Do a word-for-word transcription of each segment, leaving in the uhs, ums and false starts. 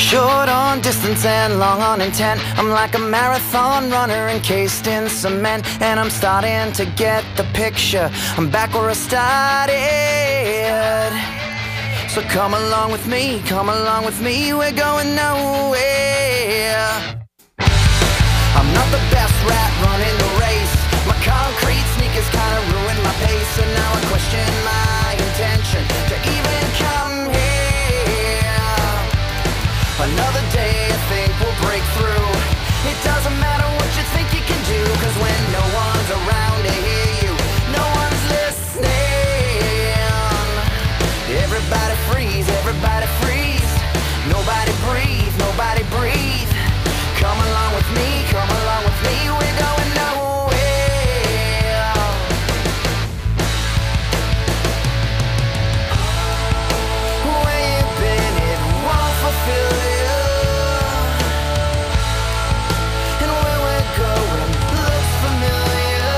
Short on distance and long on intent. I'm like a marathon runner encased in cement, and I'm starting to get the picture. I'm back where I started. So come along with me, come along with me, we're going nowhere. I'm not the best rat running the race. My concrete sneakers kinda ruined my pace, and now I question my intention to even come here. Another day I think we'll break through. It doesn't matter what you think you can do, cause when no one's around to hear you, no one's listening. Everybody freeze, everybody freeze. Nobody breathe, nobody breathe. Come along with me, come along with me, we're going nowhere. Where you been, it won't fulfill you. And where we're going looks familiar.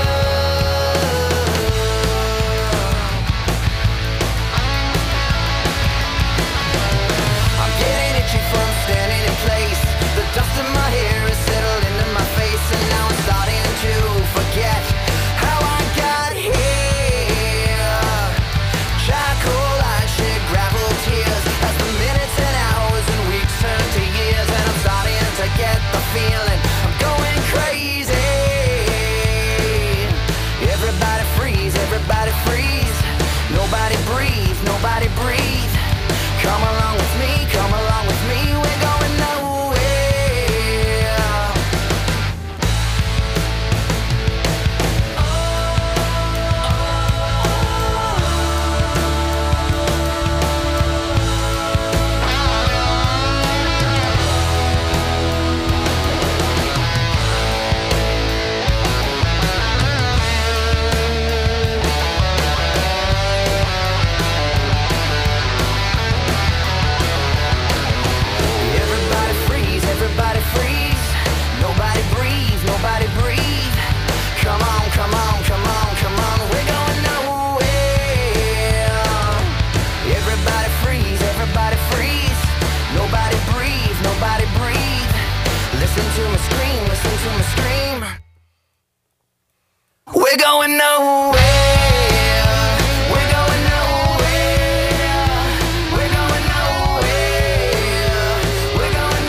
I'm getting itchy from standing in place. The dust in my hair is settled into my face, and now I'm starting to forget how I got here. Charcoal, I shed gravel tears as the minutes and hours and weeks turn to years, and I'm starting to get the feeling I'm going crazy. Everybody freeze, everybody freeze. Nobody breathe, nobody breathe. Come along with me, come along with me, we're going nowhere. Everybody freeze, everybody freeze. Nobody breathe, nobody breathe. Come on, come on, come on, come on, we're going nowhere. Everybody freeze, everybody freeze. Nobody breathe, nobody breathe. Listen to me scream, listen to me scream. We're going nowhere. We're going nowhere. We're going nowhere. We're going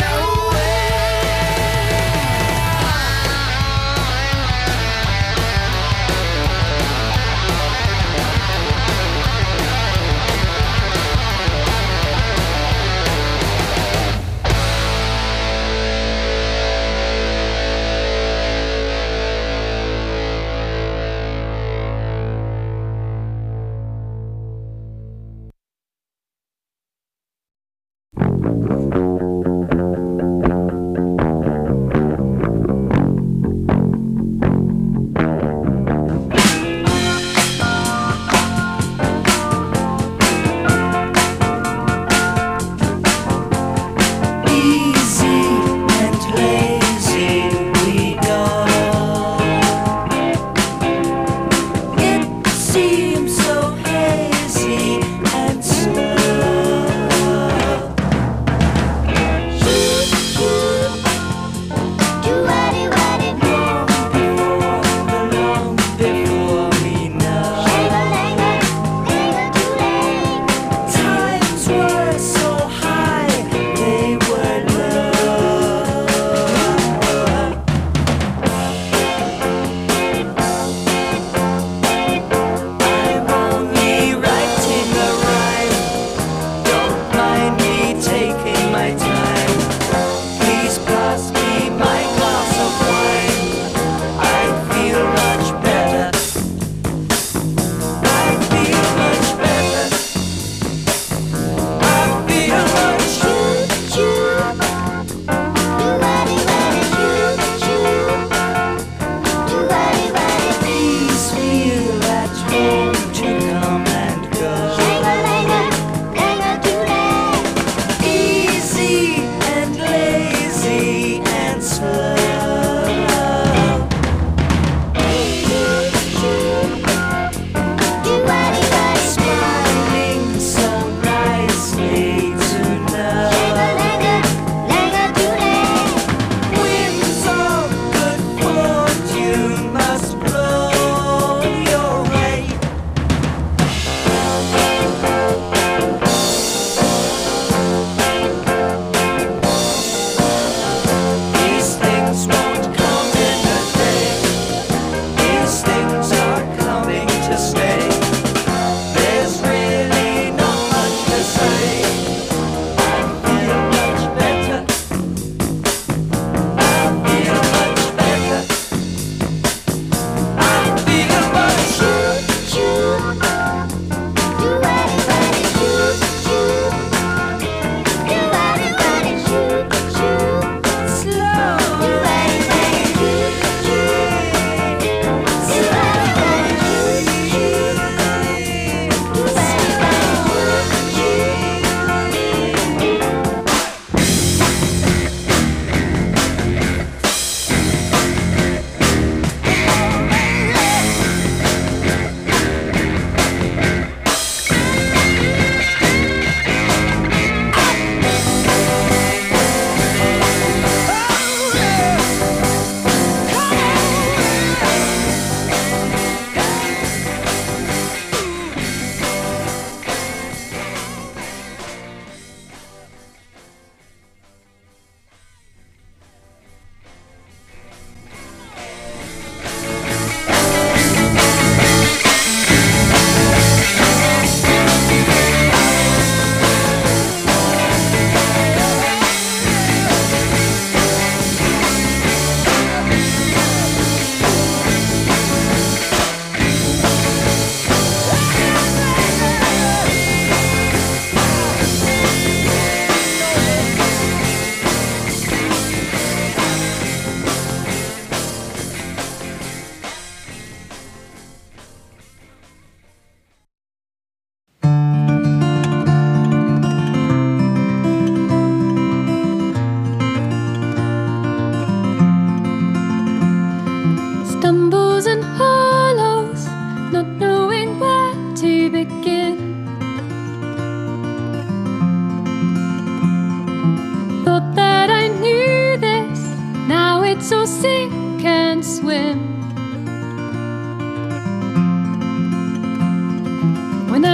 I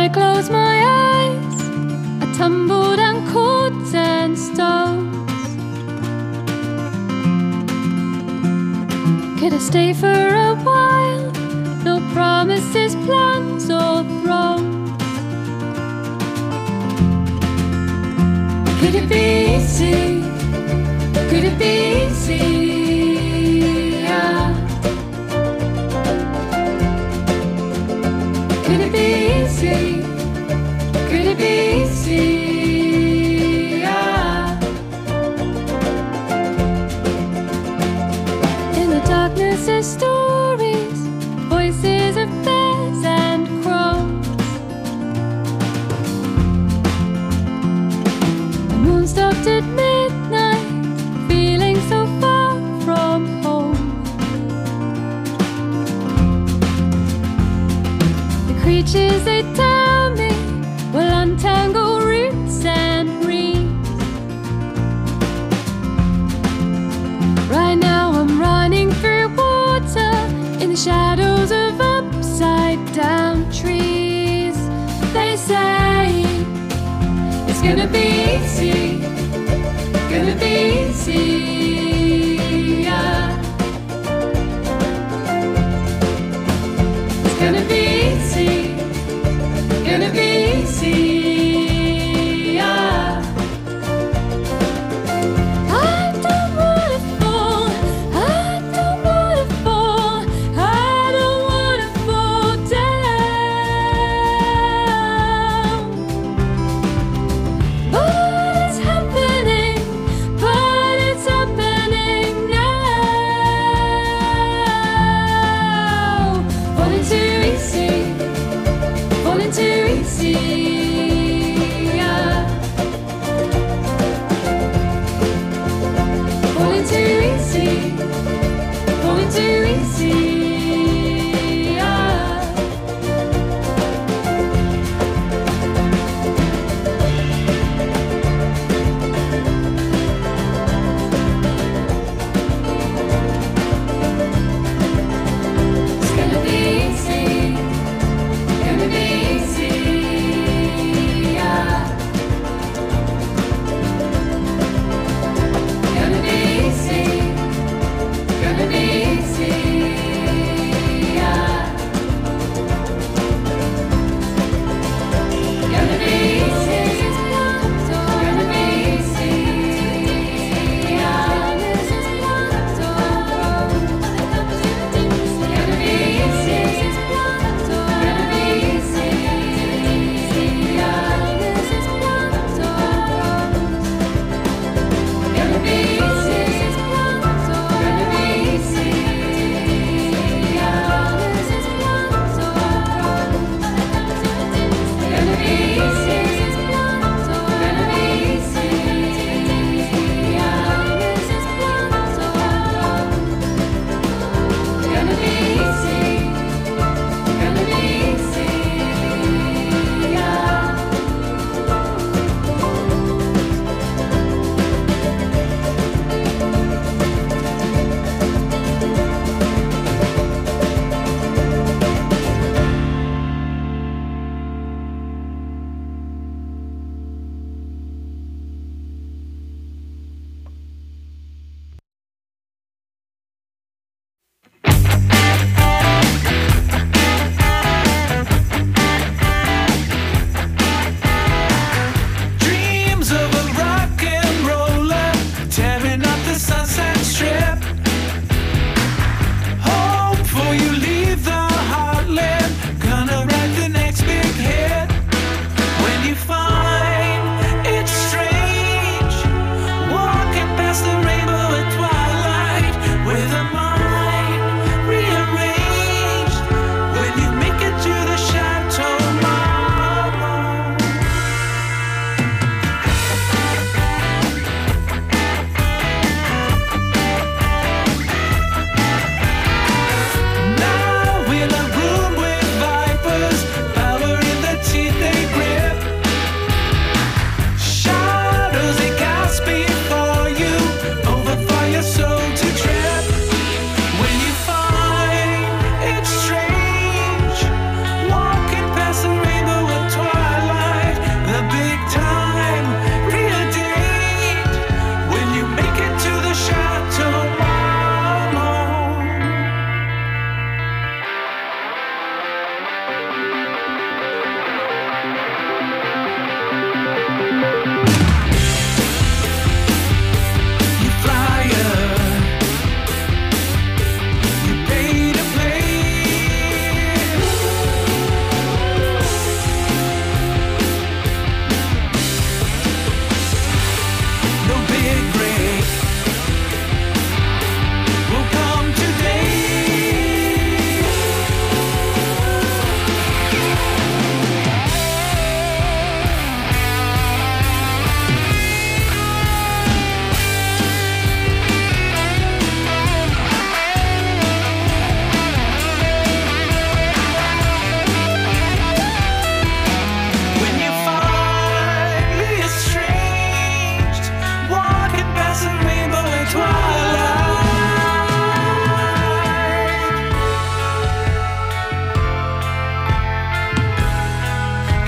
close my eyes, I tumble down cords and stones. Could I stay for a while? No promises, plans or thrones. Could it be easy? Could it be easy? Yeah. Could it be easy? Could it be easy? Yeah. In the darkness there's stories, voices of bears and crows. The moon stopped at midnight, feeling so far from home. The creatures they tell me will untangle roots and reeds. Right now I'm running through water in the shadows of upside down trees. They say it's gonna be easy, gonna be easy, yeah. It's gonna be easy, gonna be easy, yeah. I don't wanna fall, I don't wanna fall, I don't wanna fall down. But it's happening, but it's happening now. Falling too easy, falling too easy, yeah. Falling too easy, falling too easy, yeah. It's gonna be easy, gonna be easy,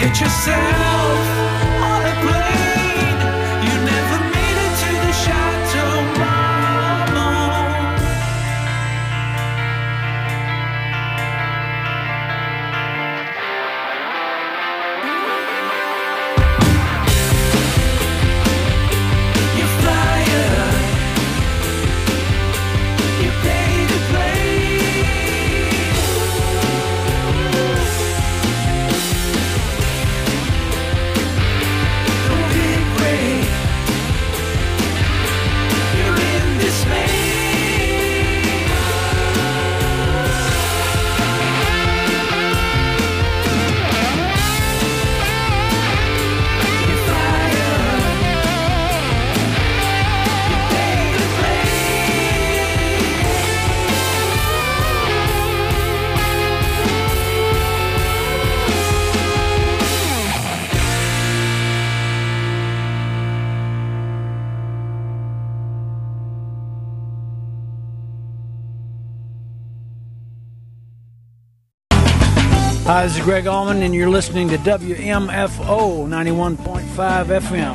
Get yourself on a plane. You never made it to the Chateau Marmont. You fly up, you pay to play. The big wave, you're in dismay. You fly up, you pay to play. Hi, this is Greg Allman, and you're listening to W M F O ninety-one point five F M.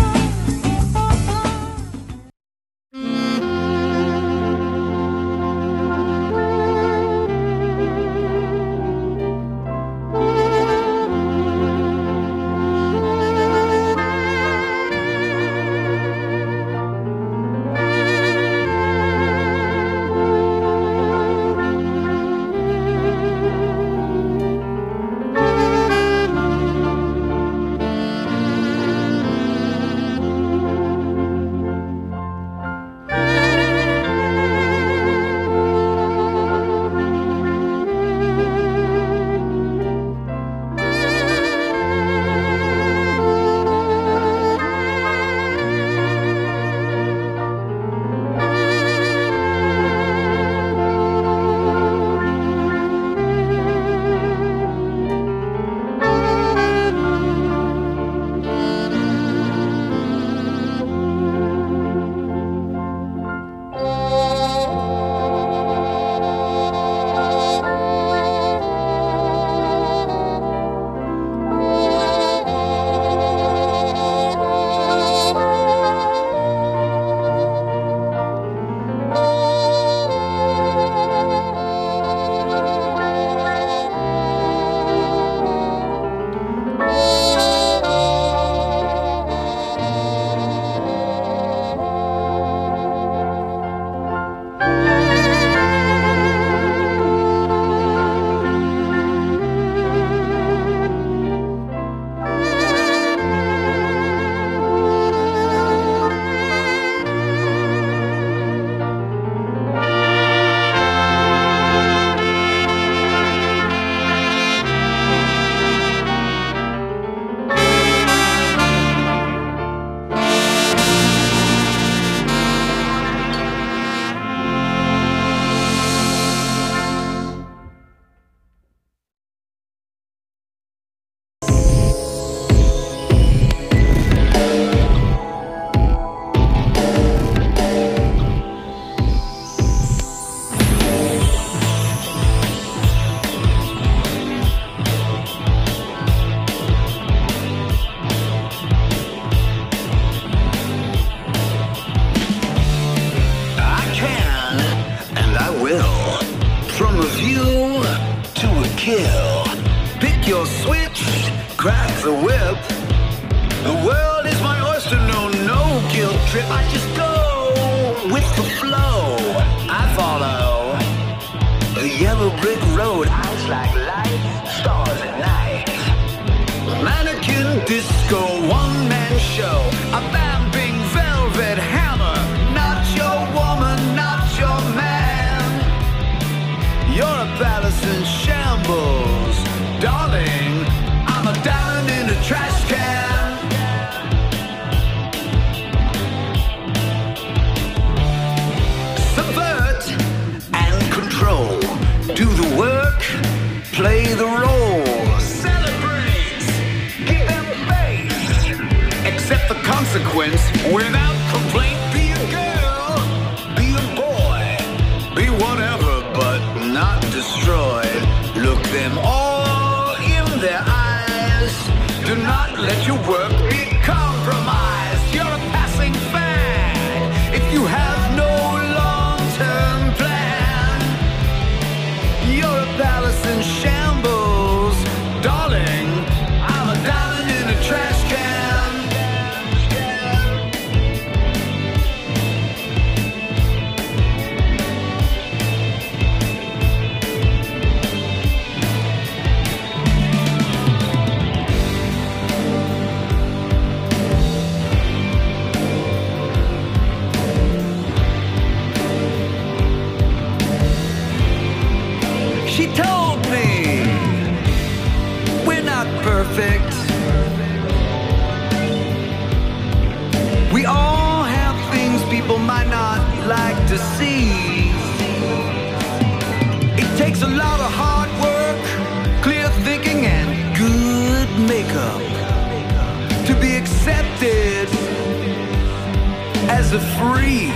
kill. Pick your switch, crack the whip. The world is my oyster, no, no guilt trip. I just go with the flow. I follow a yellow brick road, eyes like lights, stars at night. Mannequin disco, one-man show, a vamping velvet hammer. Not your woman, not your man. You're a palace in shambles, darling. I'm a diamond in a trash can. Subvert and control. Do the work, play the role. Celebrate, give them face. Accept the consequence without complaint. Be a girl, be a boy, be whatever, but not destroyed. Look them all in their eyes. Do not let your work be compromised. You're a passing fad if you have no long-term plan. You're a palace in shambles, darling. I'm a diamond in a trash can. She told me we're not perfect. We all have things people might not like to see. It takes a lot of hard work, clear thinking, and good makeup to be accepted as a freak.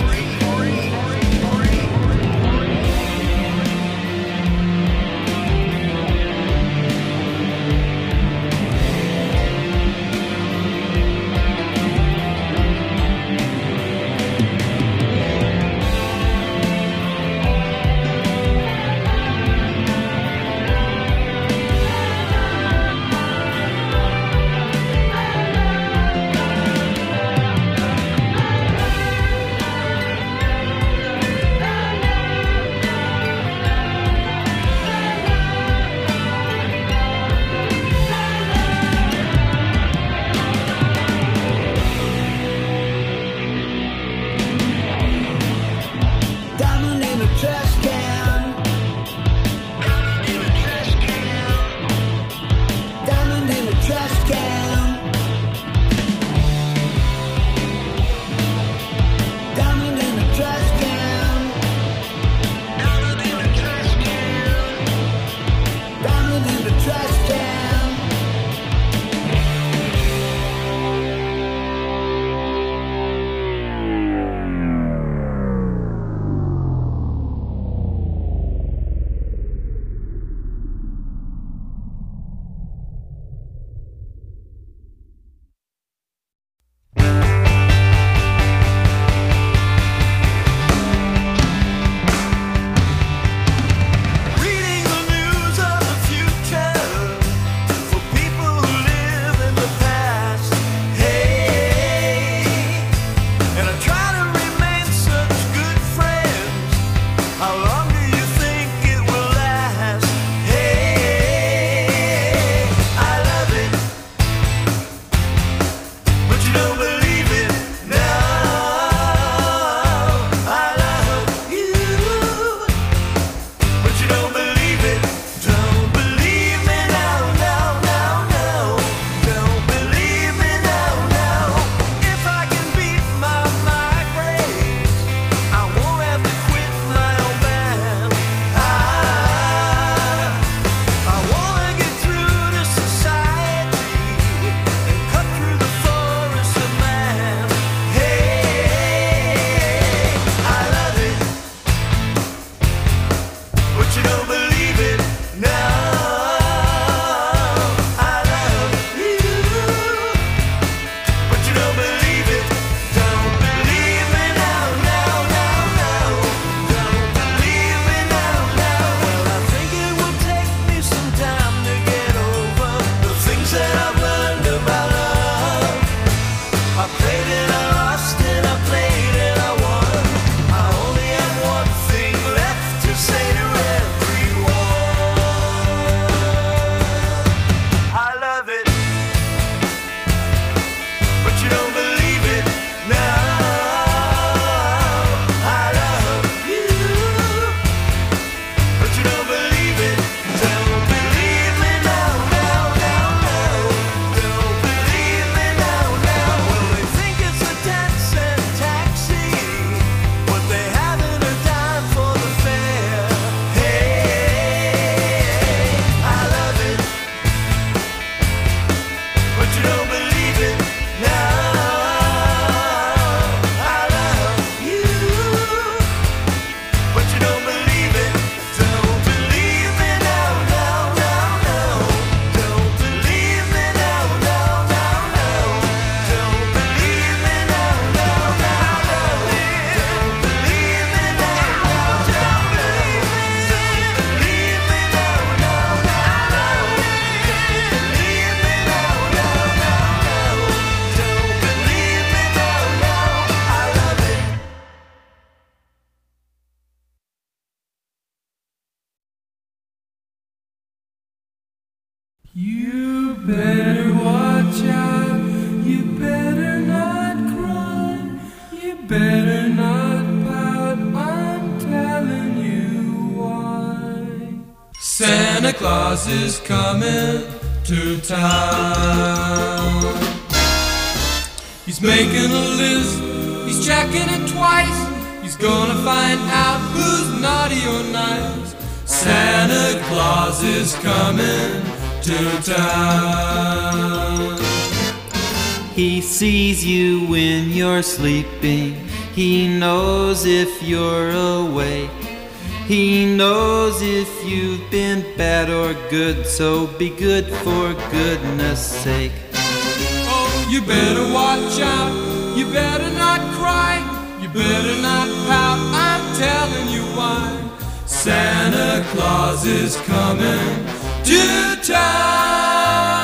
better watch out. You better not cry. You better not pout. I'm telling you why. Santa Claus is coming to town. He's making a list. He's checking it twice. He's gonna find out who's naughty or nice. Santa Claus is coming to town. He sees you when you're sleeping. He knows if you're awake. He knows if you've been bad or good. So be good for goodness sake. Oh, you better watch out. You better not cry. You better not pout. I'm telling you why. Santa Claus is coming to town.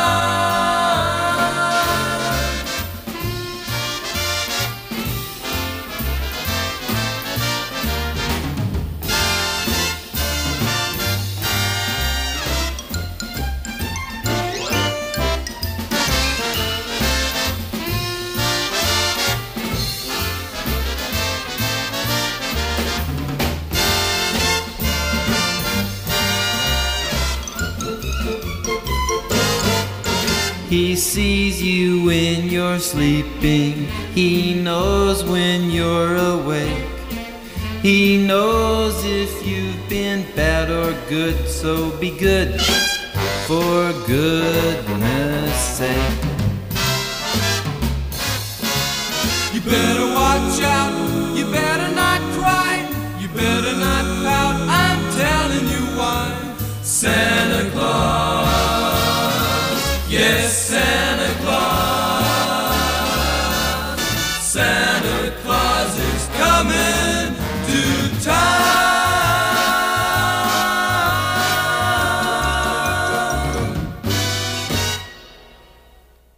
He sees you when you're sleeping. He knows when you're awake. He knows if you've been bad or good. So be good for goodness sake. You better watch out. You better not cry. You better not pout. I'm telling you why. Santa Claus, yes, Santa Claus. Santa Claus is coming to town.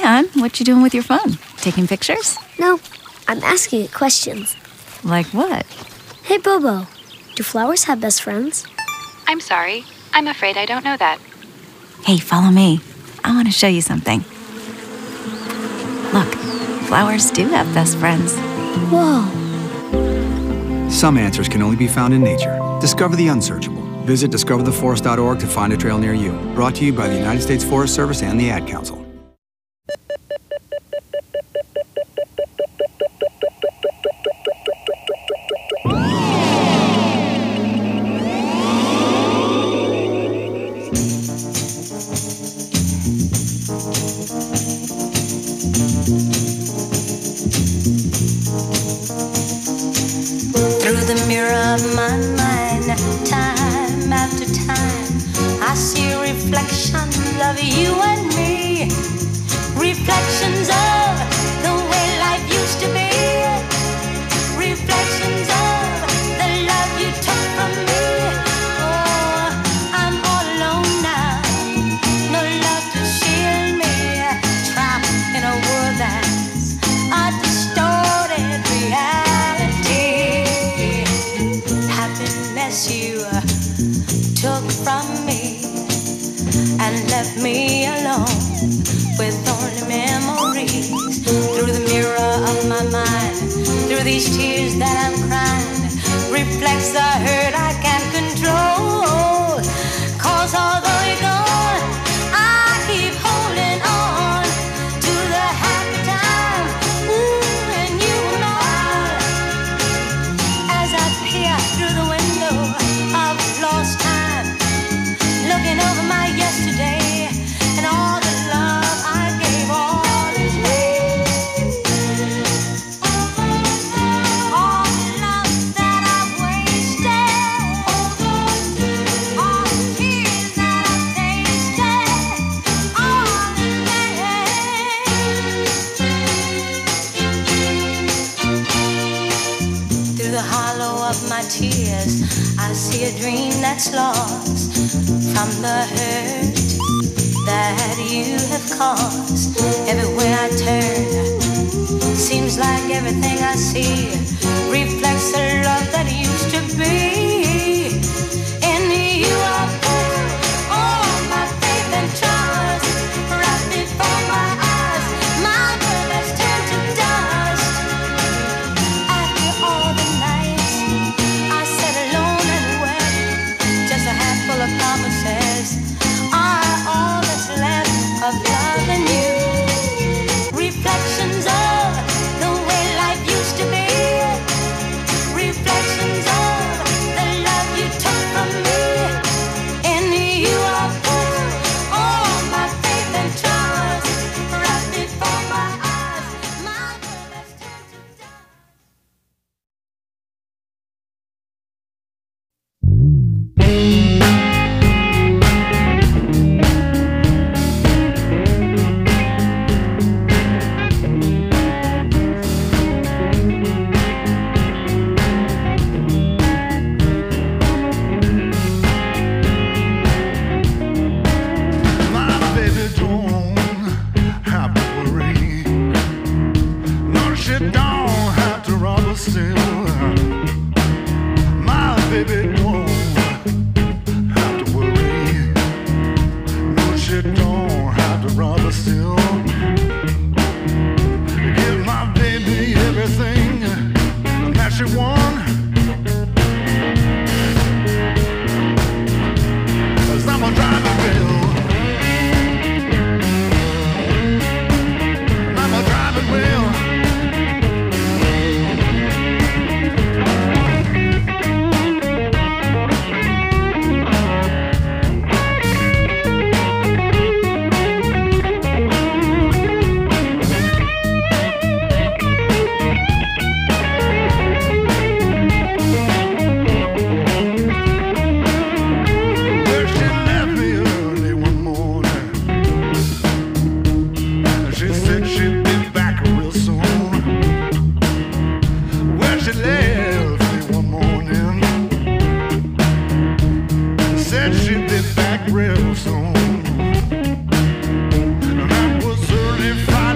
hon, what you doing with your phone? Taking pictures? No, I'm asking it questions. Like what? Hey, Bobo, do flowers have best friends? I'm sorry. I'm afraid I don't know that. Hey, follow me. I want to show you something. Look, flowers do have best friends. Whoa. Some answers can only be found in nature. Discover the unsearchable. Visit discover the forest dot org to find a trail near you. Brought to you by the United States Forest Service and the Ad Council. Through the mirror of my mind, time after time, I see reflections of you and me. Reflections of the way life used to be. Reflections of the love you took from me. Oh, I'm all alone now. No love to shield me. Trapped in a world that's a distorted reality. Happiness you took from me and left me alone with only memories. Through the mirror of my mind, through these tears that I'm crying, reflects the hurt I can't control. Cause although you're gone, I keep holding on to the happy times. Ooh, and you were mine. As I peer through the window of lost time, looking over my yesterday and all the love I gave, all is waste. All the love that I wasted, all the tears that I tasted, all in vain. Through the hollow of my tears, I see a dream that's lost from the hurt that you have caused. Everywhere I turn, seems like everything I see reflects the love that used to be. In you I put all my faith and trust, right before my eyes, my world has turned to dust. After all the nights I sat alone and wept, just a handful of promises are all that's left of loving you. Reflections of the way life used to be. Reflections of the love you took from me. In you I put all my faith and trust, right before my eyes, my world has turned to dust. My baby don't have to worry. No, she don't have to rubber still. My baby don't have to worry. No, she don't have to rubber still. Give my baby everything that she wants. 'Cause I'm a driving wheel. I'm a driving wheel. Well, she left me early one morning. She said she'd be back real soon. Well, she left me one morning. Said she'd be back real soon. And that was early Friday.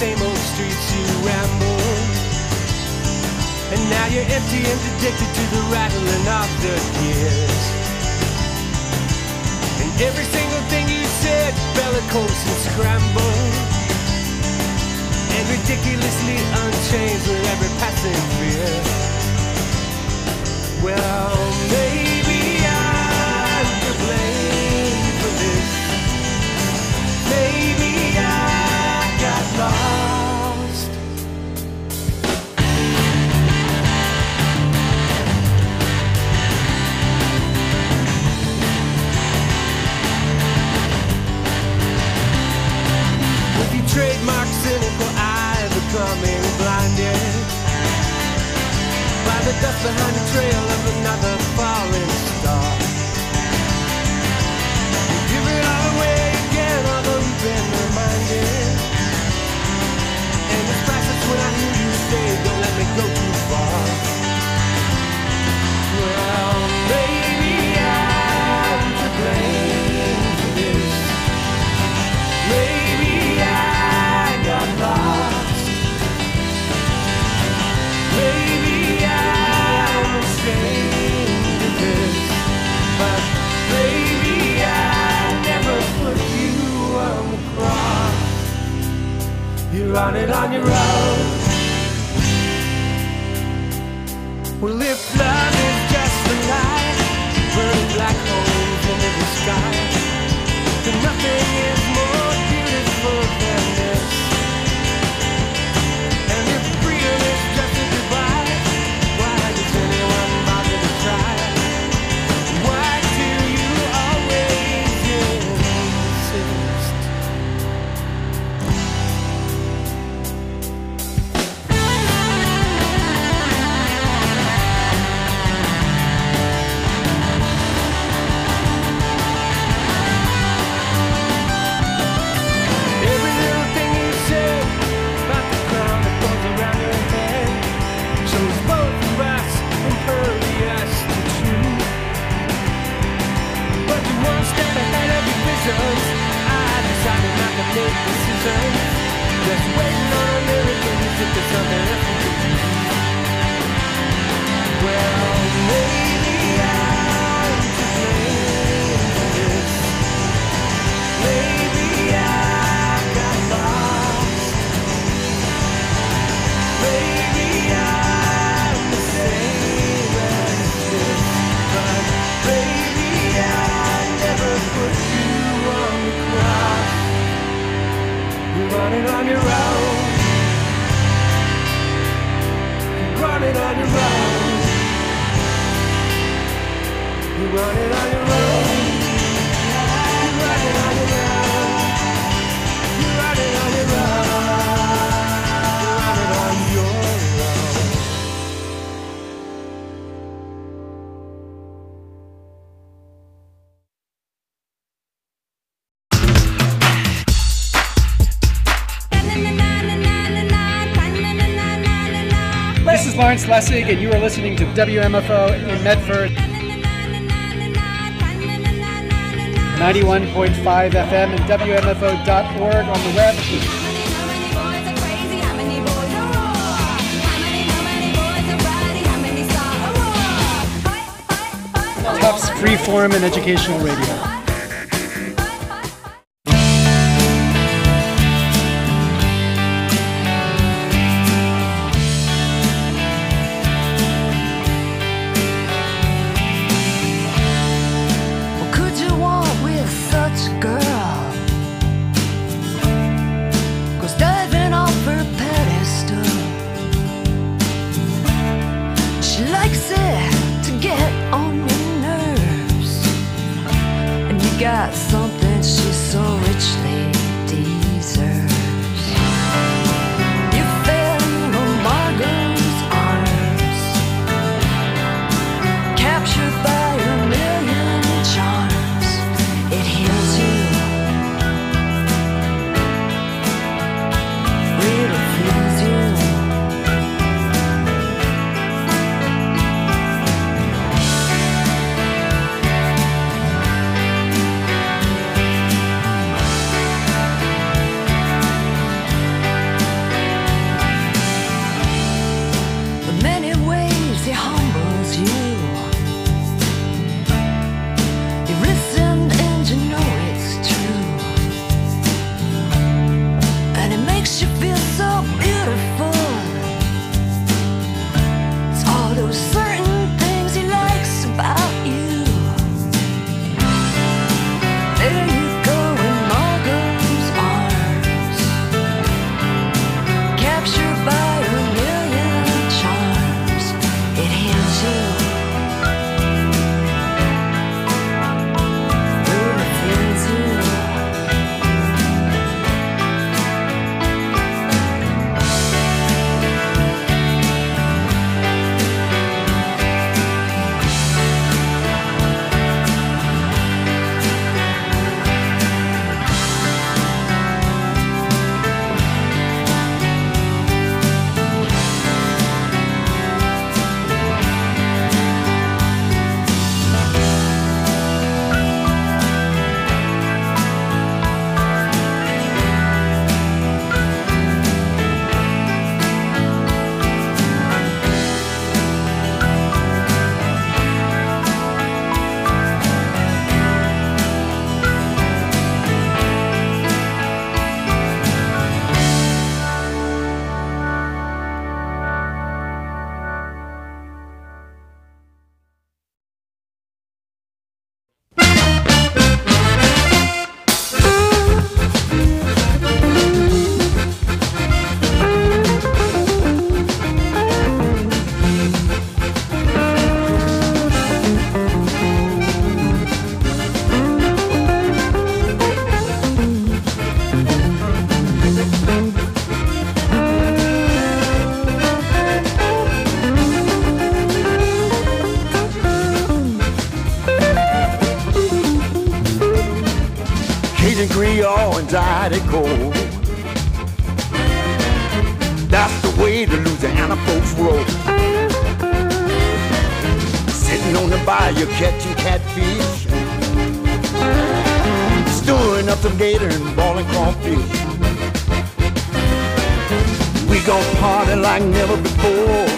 same old streets you ramble. And now you're empty and addicted to the rattling of the gears. And every single thing you said, bellicose and scrambled, and ridiculously unchanged with every passing fear. Well, maybe I'm to blame for this. Maybe I got lost. With your trademark cynical eye becoming blinded by the dust behind the trail of another falling star, you give it all away again, although you've been reminded. And it's priceless when I hear you say, don't let me go too far. Well, maybe I'm to blame for this. Maybe I got lost. Maybe I'm ashamed of this, but maybe I never put you on the cross. You're on it on your own. Well, if love is just a lie, burning black holes into the sky, then nothing is more beautiful than this. And if freedom is just a divide, why does anyone bother to try? Why do you always insist? Every little thing you said about the crown that goes around your head shows both of us impervious to truth. But you one step ahead of your visions. I decided not to make decisions, just waiting on a miracle as if there's something else we could do. Well, maybe I'm to blame for this. Maybe I got lost. Maybe I'm the same as this, but maybe I never put you on the cross. You're running on your own. You're running on your own. You're running on your own. You're running on your own. You're running on your own. You're running on your own. This is Lawrence Lessig, and you are listening to W M F O in Medford, ninety-one point five F M and W M F O dot org on the web. Tufts Freeform and Educational Radio. Could you walk with such a girl? 'Cause diving off her pedestal, she likes it to get on your nerves, and you got something she so richly deserves. You fell into Margot's arms, captured by her million charms. It heals you, really feels you. Zydeco. That's the way the Louisiana folks roll. Sitting on the bayou catching catfish, stewing up some gator and balling crawfish. We gon' party like never before.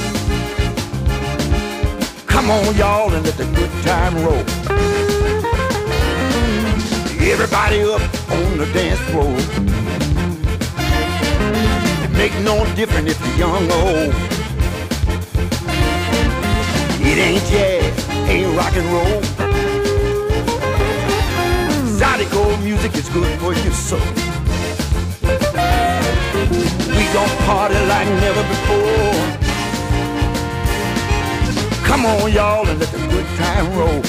Come on, y'all, and let the good time roll. Everybody up on the dance floor. It make no difference if you're young or old. It ain't jazz, ain't rock and roll. Zydeco music is good for your soul. We gon' party like never before. Come on, y'all, and let the good time roll.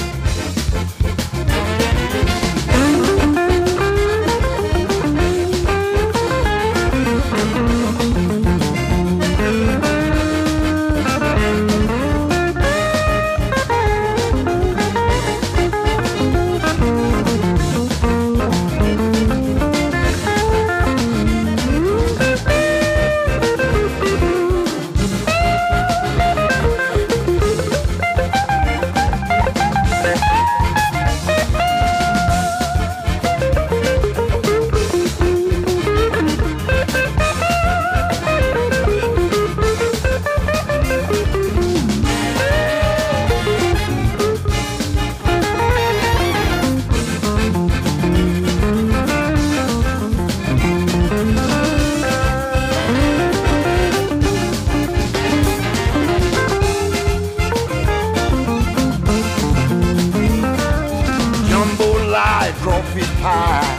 Crawfish pie,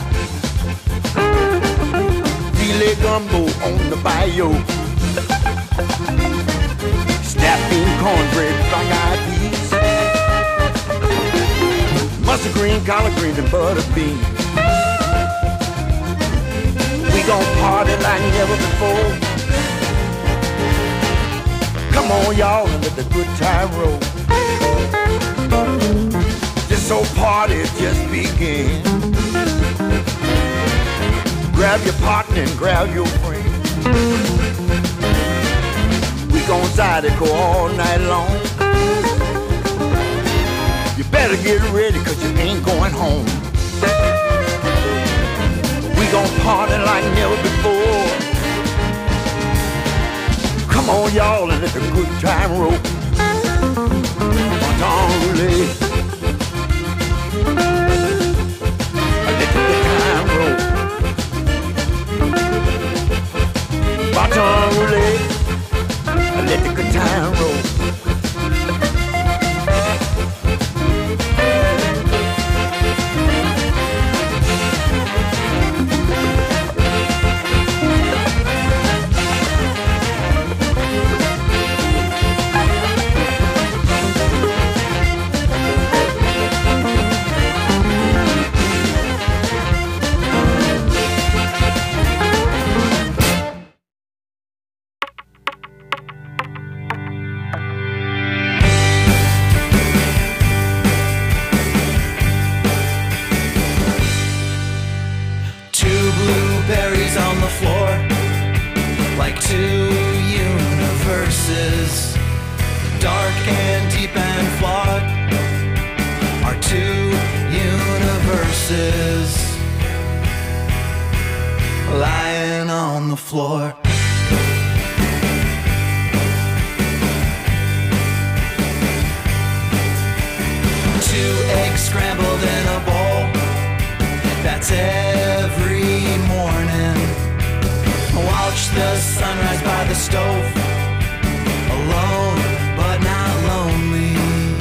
filet gumbo on the bayou, snap bean cornbread, black-eyed peas, mustard green, collard greens, and butter beans. We gon' party like never before. Come on, y'all, and let the good time roll. This old party just began. Grab your partner and grab your friend. We gon' Zydeco all night long. You better get ready, cause you ain't going home. We gon' party like never before. Come on, y'all, and let the good time roll. Baton roulette. Let the good time roll. Baton roulette. Let the good time roll. Lying on the floor. Two eggs scrambled in a bowl. That's every morning. Watch the sunrise by the stove. Alone, but not lonely.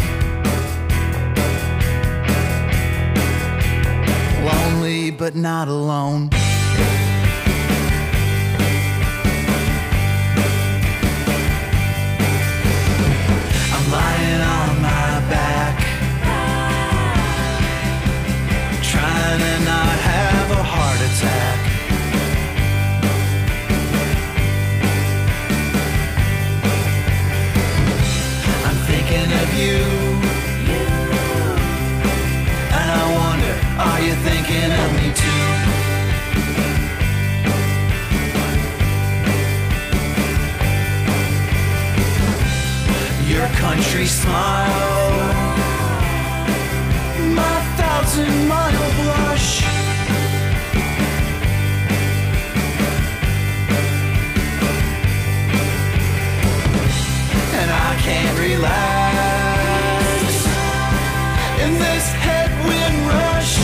Lonely, but not alone. Lying on my back, trying to not have a heart attack. I'm thinking of you, and I wonder, are you thinking of me too? country smile, my thousand mile blush. And I can't relax in this headwind rush.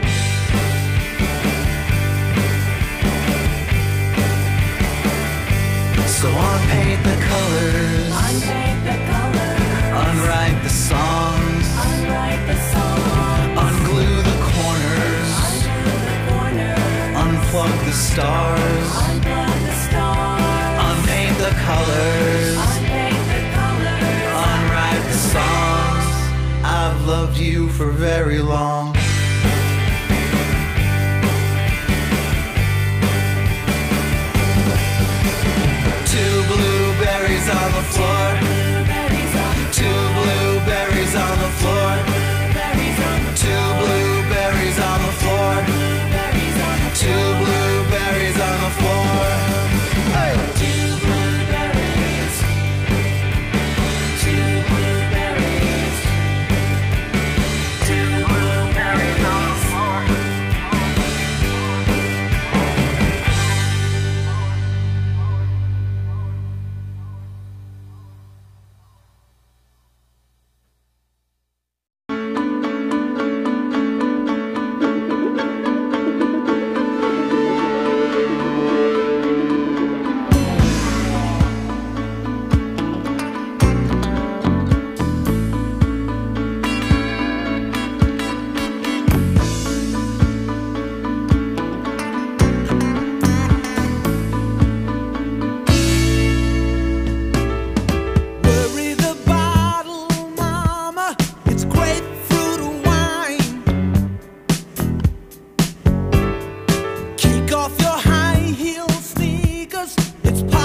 So unpaint the colors, unpaint the colors, unwrite the songs, unwrite the songs, unglue the corners, undo the corners, unplug the stars, unplug the stars, unpaint the colors, unpaint the colors, unwrite the songs. I've loved you for very long. Two blueberries on the floor. Two blueberries on the floor. Two blueberries on the floor. Two blueberries on the floor. Hey! Two blueberries. Two blueberries. Two blueberries on the floor. Worry the bottle, mama, it's grapefruit wine. Kick off your high heel sneakers, it's